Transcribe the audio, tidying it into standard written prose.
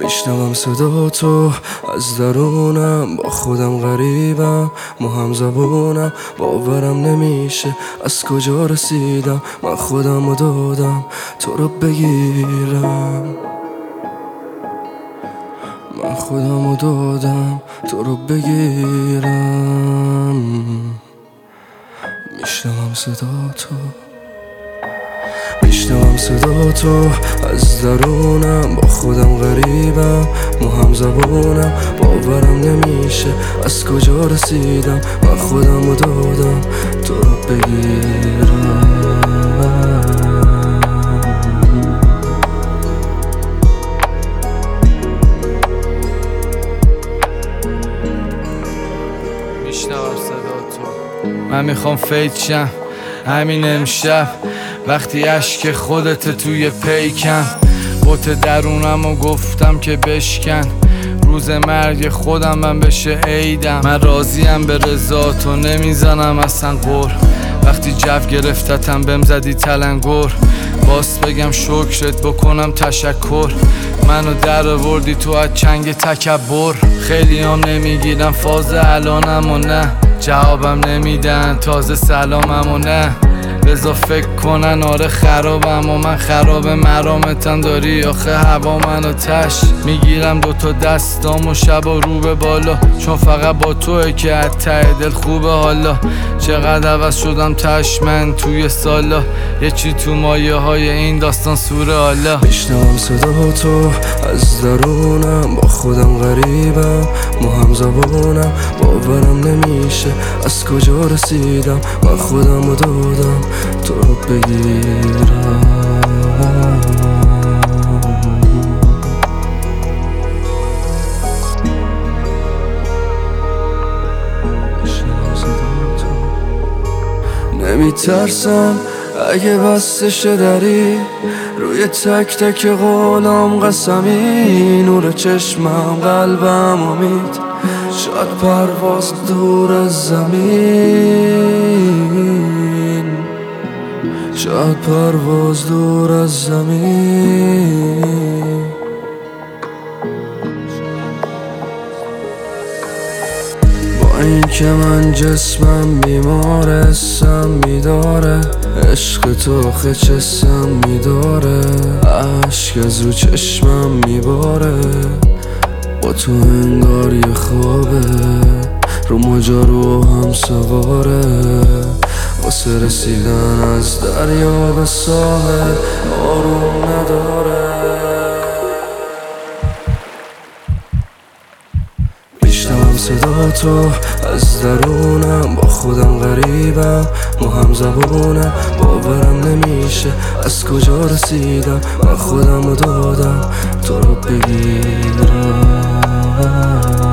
میشنوم صدا تو از درونم، با خودم غریبم، ما هم زبونم، باورم نمیشه از کجا رسیدم. من خودم رو دادم تو رو بگیرم، من خودم رو دادم تو رو بگیرم. میشنوم صدا تو، میشنوم صدا تو از درونم، با خودم غریبم، ما هم زبونم، باورم نمیشه از کجا رسیدم. من خودم رو دادم تو رو بگیرم. میشنوم صدا تو، من میخوام فیت شم همین امشب، وقتی اشک خودت توی پیکم. بوت درونم و گفتم که بشکن، روز مرگ خودم من بشه عیدم. من راضیم به رضا تو، نمیزنم اصلا قول. وقتی جو گرفتتم بهم زدی تلنگر، باز بگم شکرت بکنم تشکر. منو در آوردی تو از چنگ تکبر. خیلی هم نمیگیرم فاز الانم و نه، جوابم نمیدن تازه سلامم و نه. بذار فکر کنن آره خرابم و من خراب، مرامتم داری آخه هوا منو تش. میگیرم دوتا دستام و شب و رو به بالا، چون فقط با توه که از ته دل خوبه حالا. چقدر عوض شدم تش من توی سالا، یه چی تو مایه های این داستان سوره حالا. میشنوم صدا تو از درونم، با خودم غریبم، ما هم زبونم، باورم نمیشه از کجا رسیدم. من خودم رو دادم تو رو بگیرم. نمیترسم اگه بستش دری، روی تک تک قولم قسمی، نور چشمم قلبم امید، شاید پرواز دور از زمین، شاید پرواز دور از زمین. با این که من جسمم بیماره، حسم میداره، عشق تو آخه چسم میداره، عشق از رو چشمم میباره. با تو انگار یه خوابه، رو ماجرا هم سواره، واسه رسیدن از دریا به ساحل آروم نداره. میشنوم صدا تو از درونم، با خودم غریبم، ما هم زبونم، باورم نمیشه از کجا رسیدم. من خودم رو دادم تو رو بگیرم.